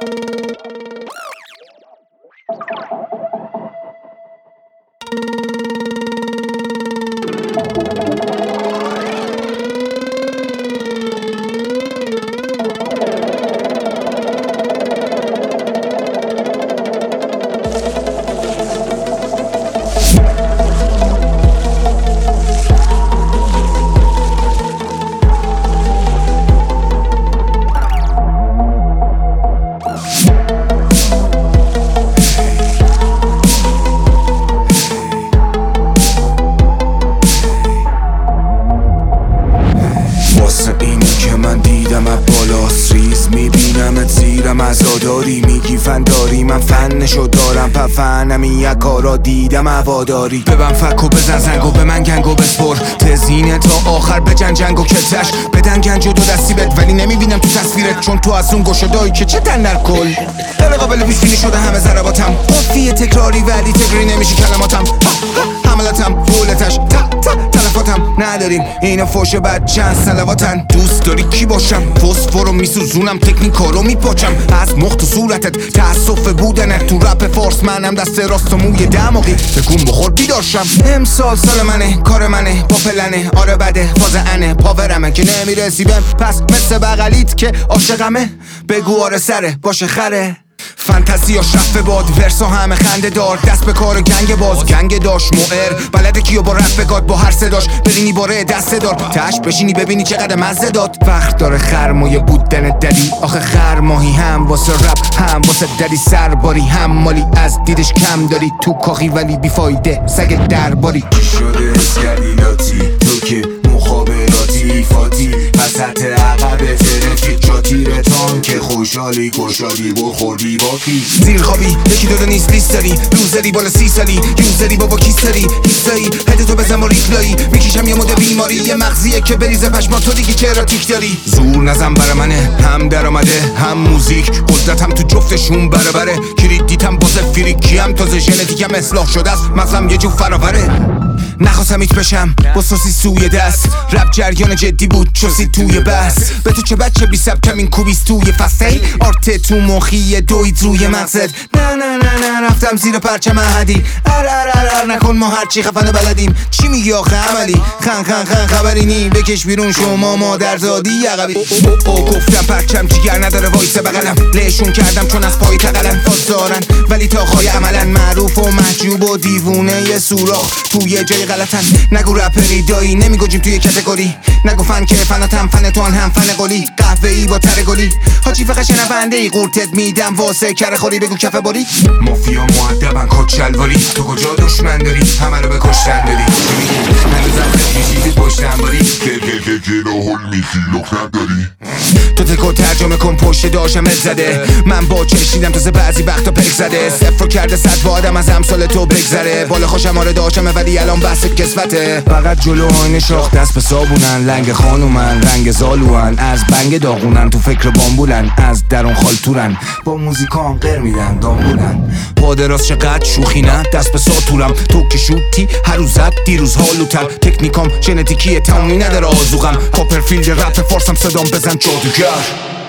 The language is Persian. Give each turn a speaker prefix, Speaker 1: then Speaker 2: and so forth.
Speaker 1: بالاست ریز میبینمت زیرم عزاداری میگی فنداری من فنشو دارم پفنم این یکارا دیدم هواداری ببن فک و بزن زنگ و به من گنگ و بسپر تزینه تا آخر بجن جنگ و کتش بدن گنج و دو دستی بد ولی نمیبینم تو تصویرت چون تو از اون گوشه دایی که چه تن در کل غیر قابل پیش بینی شده همه ضرباتم قافیه تکراری ولی تکراری نمیشه کلماتم حملاتم فولتش تلفاتم نداریم اینو فوش بد چند سلواتن دوست داری کی باشم فسفرو میسوزونم تکنیکارو میپاچم از مخت و صورتت تأسف بودنت تو رپ فارس منم دست راست و موی دماغی تکون بخور بیدارشم امسال سال منه کار منه با پلنه آره بده فاز انه پاورمه که نمیرسی بهم پس مثل بغلیت که عاشقمه بگو آره سره باشه خره فانتزی و شفه باد ورسا همه خنده دار دست به کار گنگ باز گنگ داشت موئر بلده کیو با رپ بگاد با هر صداش برینی باره دست دار تش بشینی ببینی چقدر مزه داد وقت داره خرمایه بودن دلی آخه خرماهی هم واسه رپ هم واسه دلی سرباری هم مالی از دیدش کم داری تو کاخی ولی بیفایده سگ درباری شده اسکلیلاتی تو که مخابراتی فاتی وسط عقب فرفیق جاتی رتان که خوشحالی گشادی بخوردی با کی زیر خوابی یکی دو نیست لیست داری لوزری بالا 30 سالی یوزری بابا کیستری هیستایی هد تو بزن و ریپلایی میکشم یه مده بیماری یه مغزیه که بریزه پشما تو دیگه چرا تیک داری زور نزن برا منه هم درآمده هم موزیک قدرتم تو جفتشون برابره کلید دیتم بازه فریکی هم تازه ژنتیکم اصلاح شده است مثلا یه جو فراوره نخواستم ایت بشم با سوسی سوی دست رپ جریان جدی بود چوسی توی بس به تو چه بچه بی سب کمین کوبیست توی فسته آرت تو مخی دوید روی مغزت نه رفتم زیر پرچم احدی نکن ما هرچی خفنه بلدیم چی میگی آخه عملی خن خبری نی بکش بیرون شما مادرزادی یقبی گفتم پرچم جیگر نداره وایسه بغلم لهشون کردم چون از پای تقلن فاز دارن ولی تا خواهی عملا معروف و محجوب و دیوونه یه سوراخ توی جای غلطن نگو رپری دایی نمیگوجیم توی کتگوری نگو فن که فناتم فن تو هم فن قلی قهوه‌ای با تر گلی حاجی فقط شنونده ای قورتت میدم واسه کره خوری بگو کفه باری مافیا مؤدبن کت شلواری تو کجا دشمن داری همه رو به کشتن داری هنوزم خیلی چیزی پشتن باری گل هول میخیلوک نداری تو تکو ترجمه کن پشت داشمت زده من با چشیدم تازه بعضی وقتا پک زده صفر کرده صد با آدم از امثال تو بگذره بالا خوشم آره داشمه ولی الان بحث کسوته فقط جلو آینه شاخ دست به صابونن لنگ خانومن رنگ زالوان از بنگ داغونن تو فکر بامبولن از درون خالتورن با موزیکام قر میدن دامبولن پادراست چقدر شوخی نه دست به ساتورم تو که شوتی هر روز زد دیروز هالوتر تکنیکام ژنتیکیه تمومی نداره آزوغم کاپرفیلد رپ فارسم صدام بزن جادوگر